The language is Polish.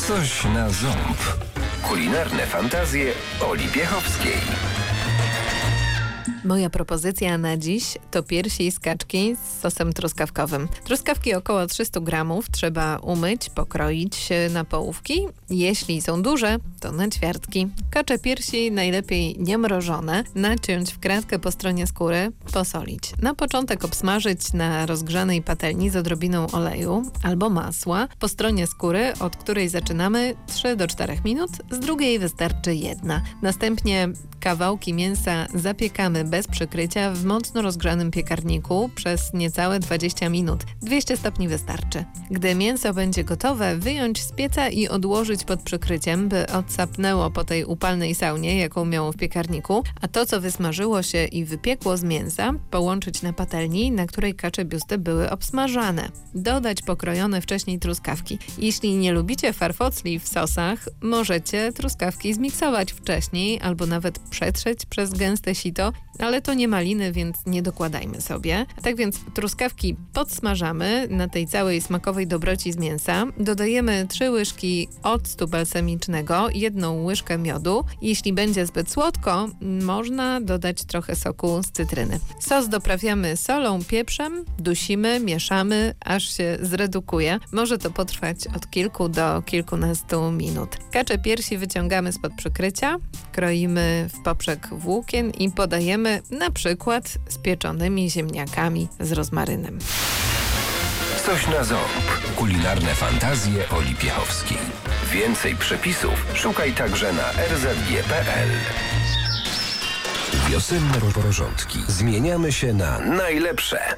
Coś na ząb. Kulinarne fantazje Oli Piechowskiej. Moja propozycja na dziś to piersi z kaczki z sosem truskawkowym. Truskawki około 300 gramów trzeba umyć, pokroić na połówki. Jeśli są duże, to na ćwiartki. Kacze piersi najlepiej nie mrożone, naciąć w kratkę po stronie skóry, posolić. Na początek obsmażyć na rozgrzanej patelni z odrobiną oleju albo masła. Po stronie skóry, od której zaczynamy 3 do 4 minut, z drugiej wystarczy 1. Następnie kawałki mięsa zapiekamy bez przykrycia w mocno rozgrzanym piekarniku przez niecałe 20 minut. 200 stopni wystarczy. Gdy mięso będzie gotowe, wyjąć z pieca i odłożyć pod przykryciem, by odsapnęło po tej upalnej saunie, jaką miało w piekarniku, a to, co wysmażyło się i wypiekło z mięsa, połączyć na patelni, na której kacze biusty były obsmażane. Dodać pokrojone wcześniej truskawki. Jeśli nie lubicie farfocli w sosach, możecie truskawki zmiksować wcześniej albo nawet przetrzeć przez gęste sito, ale to nie maliny, więc nie dokładajmy sobie. Tak więc truskawki podsmażamy na tej całej smakowej dobroci z mięsa. Dodajemy 3 łyżki octu balsamicznego, 1 łyżkę miodu. Jeśli będzie zbyt słodko, można dodać trochę soku z cytryny. Sos doprawiamy solą, pieprzem, dusimy, mieszamy, aż się zredukuje. Może to potrwać od kilku do kilkunastu minut. Kacze piersi wyciągamy spod przykrycia, kroimy w poprzek włókien i podajemy na przykład z pieczonymi ziemniakami z rozmarynem. Coś na ząb. Kulinarne fantazje Oli Piechowskiej. Więcej przepisów szukaj także na rzg.pl. Wiosenne porządki. Zmieniamy się na najlepsze.